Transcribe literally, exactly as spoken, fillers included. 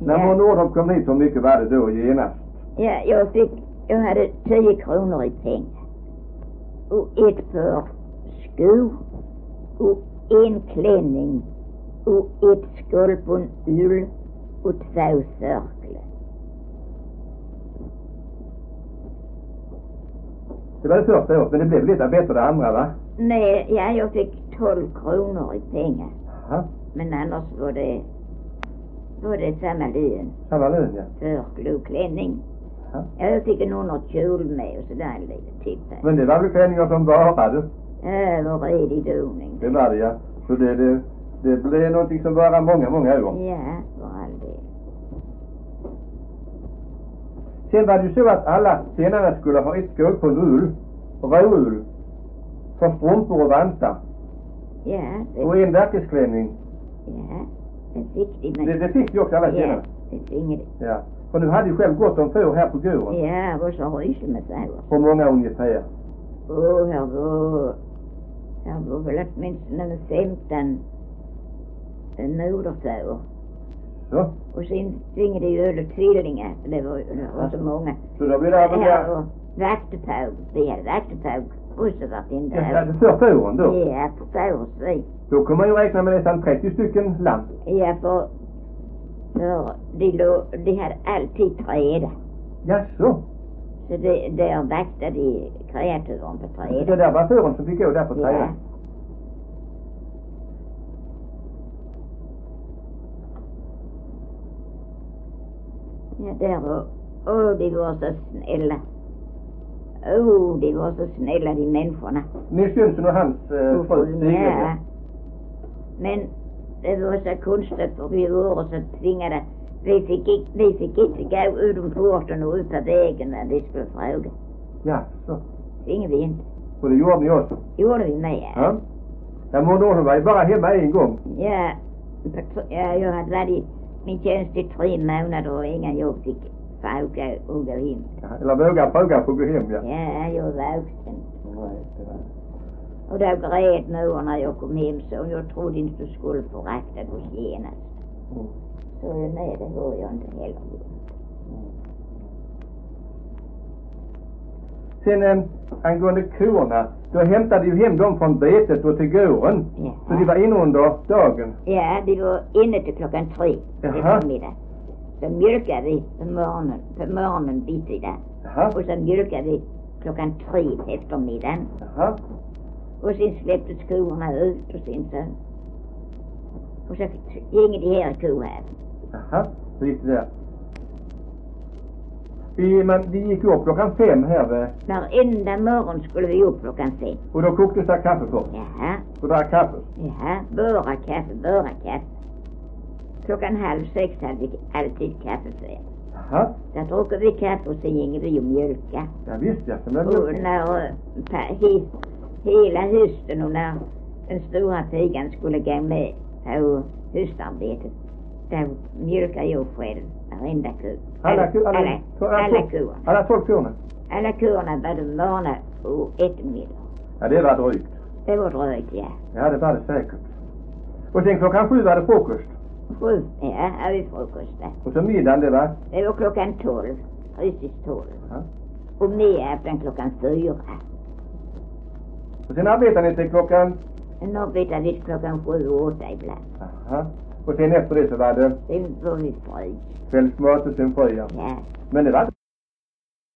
När Ja. mor Nordhoff kom hit, hur mycket var det då genast? Ja, jag fick, jag hade tio kronor i pengar. Och ett par skor. Och en klänning. Och ett skål på en ull. Och två sörklar. Det var det första året, men det blev lite bättre det andra, va? Nej, ja, jag fick tolv kronor i pengar. Aha. Men annars var det, var det samma lön. Samma lön, ja. Sörklar och klänning. Aha. Ja, jag fick en underkjol med och sådär lite tipp här. Men det var väl klänningar som varade? Ja, det var redig doning. Det var det, ja. Så det, det, det blev någonting som varade många, många år. Ja, för all del. Sen var det ju så att alla tjänarna skulle ha ett skål på en ull. Råull. För strumpor och vantar. Ja, det, Och en verkesklänning. ja, det fick de. Men, Det, det fick ju också alla ja, tjänarna. det finge de. Ja. Och nu hade ju själv gått om får här på gården. Ja, och så ryser med får. Hur många ungefär? Åh, oh, här var, här var väl åtminstone femton moderfår. Så. Och sen tvingade ju öl och tvillingar. Det var, det var så många. Så då blir det över Ja, där. och vaktepåg. Vi hade vaktepåg. Och så var det inte. Ja, det för fåren då. Ja, för fårsvin. Då kommer man ju räkna med nästan trettio stycken lamm. Ja, för, för de, lå, de hade alltid träda. Jaså? Så det, där vaktade de kreaturen på Det träda. där var fåren som fick gå där på Ja. träden. Ja, där var, åh, de var så snälla. Åh, oh, de var så snälla, de människorna. Nils Jönsson och hans eh, fru Stigling. Ja. Men det var så konstigt för vi var så tvingade. Vi fick, inte, vi fick inte gå utom porten och ut på vägen när vi skulle fråga. Jaså? Tvingade vi inte. Och det gjorde ni också? Gjorde vi med. Ja. Ja, mor Nordhoff var ju bara hemma en gång. Ja, ja, jag hade varit i min tjänst i tre månader och innan jag fick fråga och gå hem. Ja, eller våga fråga för att gå hem, ja. Ja, jag var vuxen. Nej, det var... Och då grät mor när jag kom hem så jag trodde inte du skulle förakta oss genast. Mm. Så nej, det har jag inte heller gjort. Sen eh, angående korna, då hämtade ju hem dem från betet och till gården. Ja. Så de var inne under dagen. Ja, de var inne till klockan tre på Jaha. eftermiddag. Så mjölkade vi på morgonen, på morgonen bitti där. Jaha. Och så mjölkade vi klockan tre på eftermiddagen. Jaha. Och sen släpptes korna ut och sen så... Och så gick de här i kohäven. Jaha, så gick det där. Vi, men de gick upp klockan fem här vid, Varenda morgon skulle vi upp klockan fem. och då koktes det kaffe för. Jaha, Och drack kaffe. jaha, bara kaffe, bara kaffe. Klockan halv sex hade vi alltid kaffe för. Jaha. Där druckade vi kaffe och sen gick vi och mjölka. Ja visst, ja. Som jag Och blev... när eh, pa- he, hela hösten och när den stora pigan skulle gå med på höstarbetet, där mjölkade jag själv varenda ko. Alla, ko, alla, alla, alla, alla tolv- kor. alla tolv korna. Alla korna var de morgon och eftermiddag. Ja, det var drygt. Det var drygt, ja. Ja, det var det säkert. Och sen klockan sju var det frukost. Sju, ja, har vi frukost där. Och så middagen, det var... Det var klockan tolv, precis tolv. Ja. Och middagen klockan fyra. Och sen arbetade ni till klockan... Nu arbetade vi klockan sju och åtta ibland. Aha. Och sen efter det så var det Sen var vi fri. kvällsmat och sen fria. Ja. Men det var